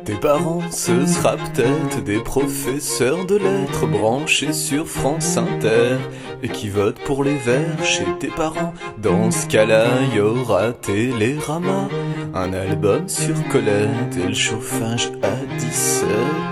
Tes parents, ce sera peut-être des professeurs de lettres branchés sur France Inter et qui votent pour les Verts chez tes parents. Dans ce cas-là, y aura Télérama, un album sur Colette et le chauffage à 17.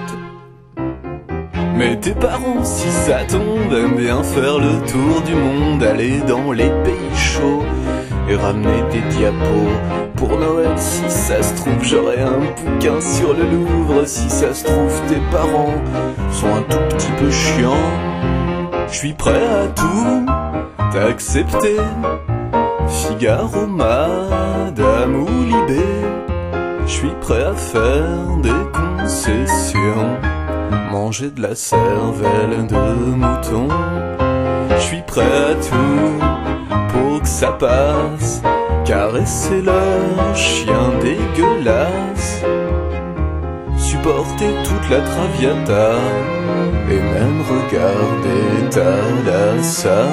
Mais tes parents, si ça tombe, aiment bien faire le tour du monde, aller dans les pays chauds et ramener des diapos. Pour Noël, si ça se trouve, j'aurai un bouquin sur le Louvre. Si ça se trouve, tes parents sont un tout petit peu chiants. Je suis prêt à tout t'accepter, Figaro, Madame ou Libé. Je suis prêt à faire des concessions, manger de la cervelle de mouton. Je suis prêt à tout pour que ça passe, caresser leur chien dégueulasse, supporter toute la Traviata et même regarder Thalassa.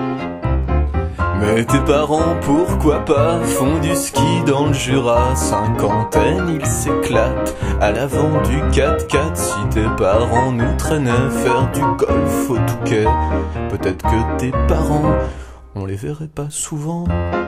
Mais tes parents, pourquoi pas, font du ski dans le Jura. Cinquantaine, ils s'éclatent à l'avant du 4x4. Si tes parents nous traînaient faire du golf au Touquet, peut-être que tes parents, on les verrait pas souvent.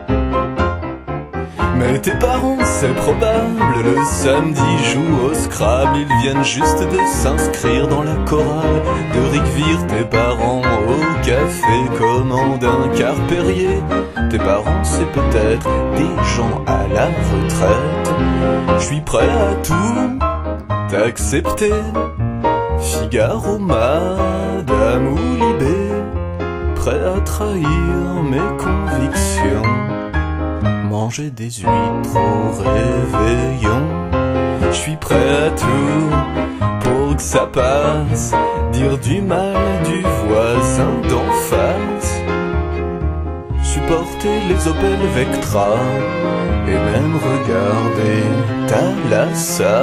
Mais tes parents, c'est probable, le samedi jouent au Scrabble. Ils viennent juste de s'inscrire dans la chorale de Riquevire. Tes parents au café commandent un quart Perrier. Tes parents, c'est peut-être des gens à la retraite. Je suis prêt à tout t'accepter, Figaro, Madame ou Libé. Prêt à trahir mes convictions, manger des huîtres au réveillon. Je suis prêt à tout pour que ça passe, dire du mal du voisin d'en face, supporter les Opel Vectra et même regarder Thalassa.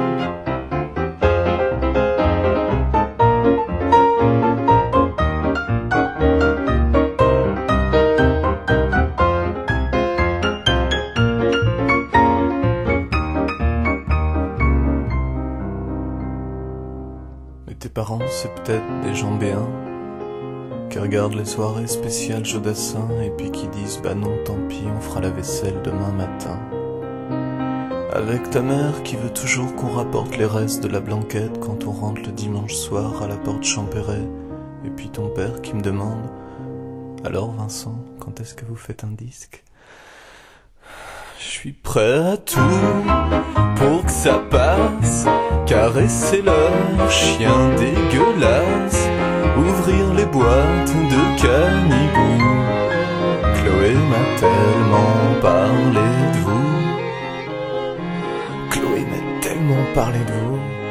Tes parents, c'est peut-être des gens bien, qui regardent les soirées spéciales Jodassin et puis qui disent bah non, tant pis, on fera la vaisselle demain matin. Avec ta mère qui veut toujours qu'on rapporte les restes de la blanquette quand on rentre le dimanche soir à la porte Champéret. Et puis ton père qui me demande alors Vincent, quand est-ce que vous faites un disque? Je suis prêt à tout pour que ça passe, caresser leur chien dégueulasse, ouvrir les boîtes de Canigou. Chloé m'a tellement parlé de vous, Chloé m'a tellement parlé de vous.